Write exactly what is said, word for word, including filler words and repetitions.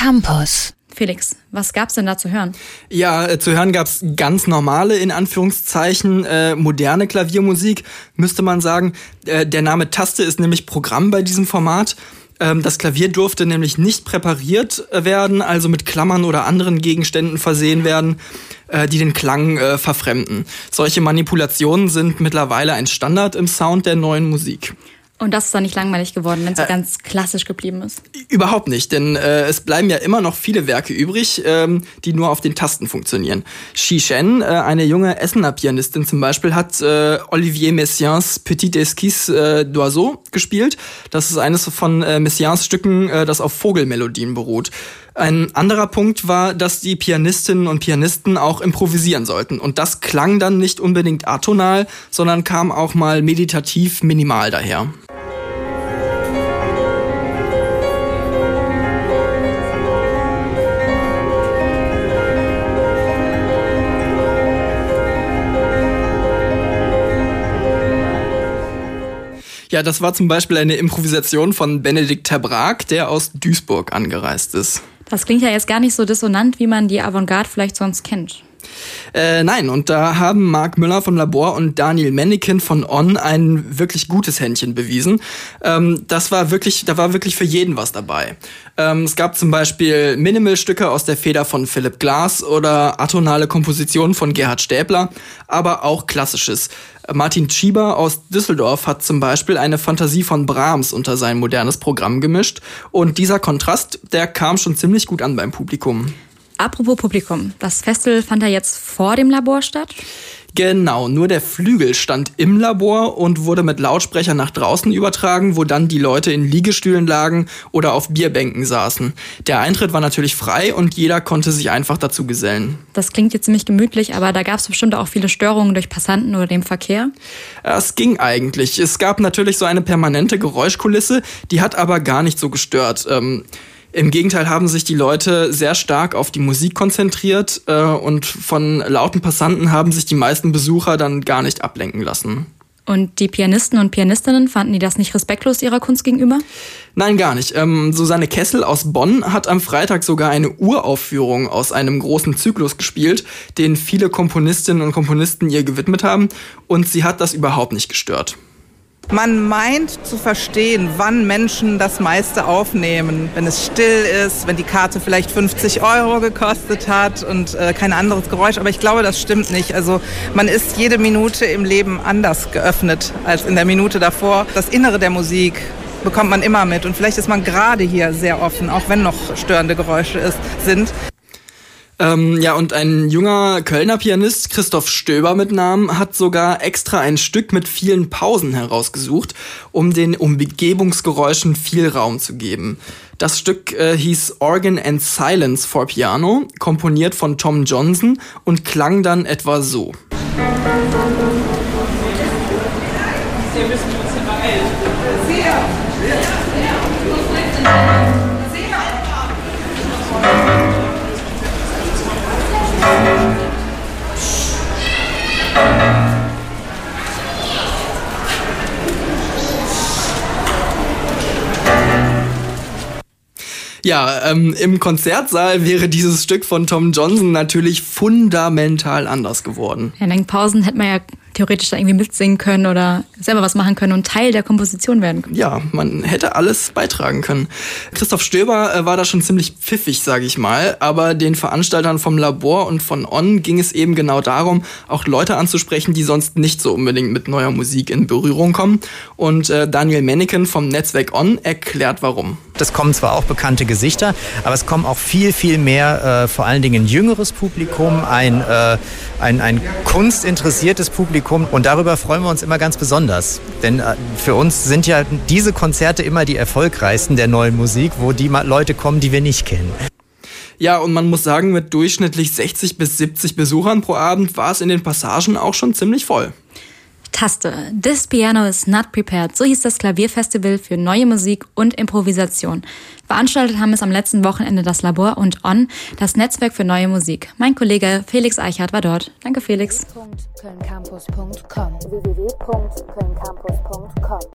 Campus. Felix, was gab's denn da zu hören? Ja, äh, zu hören gab's ganz normale, in Anführungszeichen, äh, moderne Klaviermusik, müsste man sagen. Äh, der Name Taste ist nämlich Programm bei diesem Format. Ähm, das Klavier durfte nämlich nicht präpariert werden, also mit Klammern oder anderen Gegenständen versehen werden, äh, die den Klang äh, verfremden. Solche Manipulationen sind mittlerweile ein Standard im Sound der neuen Musik. Und das ist dann nicht langweilig geworden, wenn es so äh, ganz klassisch geblieben ist? Überhaupt nicht, denn äh, es bleiben ja immer noch viele Werke übrig, ähm, die nur auf den Tasten funktionieren. Xi Shen, äh, eine junge Essener Pianistin zum Beispiel, hat äh, Olivier Messiaens Petit Esquisse äh, d'Oiseau gespielt. Das ist eines von äh, Messiaens Stücken, äh, das auf Vogelmelodien beruht. Ein anderer Punkt war, dass die Pianistinnen und Pianisten auch improvisieren sollten. Und das klang dann nicht unbedingt atonal, sondern kam auch mal meditativ minimal daher. Ja, das war zum Beispiel eine Improvisation von Benedikt ter Braak, der aus Duisburg angereist ist. Das klingt ja jetzt gar nicht so dissonant, wie man die Avantgarde vielleicht sonst kennt. Äh, nein, und da haben Marc Müller von Labor und Daniel Menneken von On ein wirklich gutes Händchen bewiesen. Ähm, das war wirklich, da war wirklich für jeden was dabei. Ähm, es gab zum Beispiel Minimal-Stücke aus der Feder von Philipp Glass oder atonale Kompositionen von Gerhard Stäbler, aber auch Klassisches. Martin Schieber aus Düsseldorf hat zum Beispiel eine Fantasie von Brahms unter sein modernes Programm gemischt. Und dieser Kontrast, der kam schon ziemlich gut an beim Publikum. Apropos Publikum, das Festival fand ja jetzt vor dem Labor statt? Genau, nur der Flügel stand im Labor und wurde mit Lautsprechern nach draußen übertragen, wo dann die Leute in Liegestühlen lagen oder auf Bierbänken saßen. Der Eintritt war natürlich frei und jeder konnte sich einfach dazu gesellen. Das klingt jetzt ziemlich gemütlich, aber da gab es bestimmt auch viele Störungen durch Passanten oder den Verkehr? Es ging eigentlich. Es gab natürlich so eine permanente Geräuschkulisse, die hat aber gar nicht so gestört. Ähm, Im Gegenteil haben sich die Leute sehr stark auf die Musik konzentriert äh, und von lauten Passanten haben sich die meisten Besucher dann gar nicht ablenken lassen. Und die Pianisten und Pianistinnen, fanden die das nicht respektlos ihrer Kunst gegenüber? Nein, gar nicht. Ähm, Susanne Kessel aus Bonn hat am Freitag sogar eine Uraufführung aus einem großen Zyklus gespielt, den viele Komponistinnen und Komponisten ihr gewidmet haben, und sie hat das überhaupt nicht gestört. Man meint zu verstehen, wann Menschen das meiste aufnehmen. Wenn es still ist, wenn die Karte vielleicht fünfzig Euro gekostet hat und äh, kein anderes Geräusch. Aber ich glaube, das stimmt nicht. Also man ist jede Minute im Leben anders geöffnet als in der Minute davor. Das Innere der Musik bekommt man immer mit. Und vielleicht ist man gerade hier sehr offen, auch wenn noch störende Geräusche ist, sind. Ähm, ja, und ein junger Kölner Pianist, Christoph Stöber mit Namen, hat sogar extra ein Stück mit vielen Pausen herausgesucht, um den Umgebungsgeräuschen viel Raum zu geben. Das Stück äh, hieß Organ and Silence for Piano, komponiert von Tom Johnson und klang dann etwa so. Wir müssen uns immer melden. Ja, ähm, im Konzertsaal wäre dieses Stück von Tom Johnson natürlich fundamental anders geworden. Ja, in den Pausen hätte man ja theoretisch da irgendwie mitsingen können oder selber was machen können und Teil der Komposition werden können. Ja, man hätte alles beitragen können. Christoph Stöber äh, war da schon ziemlich pfiffig, sage ich mal, aber den Veranstaltern vom Labor und von On ging es eben genau darum, auch Leute anzusprechen, die sonst nicht so unbedingt mit neuer Musik in Berührung kommen. Und äh, Daniel Menneken vom Netzwerk On erklärt, warum. Es kommen zwar auch bekannte Gesichter, aber es kommen auch viel, viel mehr, äh, vor allen Dingen ein jüngeres Publikum, ein, äh, ein, ein kunstinteressiertes Publikum. Und darüber freuen wir uns immer ganz besonders. Denn äh, für uns sind ja diese Konzerte immer die erfolgreichsten der neuen Musik, wo die Leute kommen, die wir nicht kennen. Ja, und man muss sagen, mit durchschnittlich sechzig bis siebzig Besuchern pro Abend war es in den Passagen auch schon ziemlich voll. Taste. This Piano is not prepared. So hieß das Klavierfestival für neue Musik und Improvisation. Veranstaltet haben es am letzten Wochenende das Labor und On, das Netzwerk für neue Musik. Mein Kollege Felix Eichhardt war dort. Danke, Felix. w w w punkt köln campus punkt com w w w punkt köln campus punkt com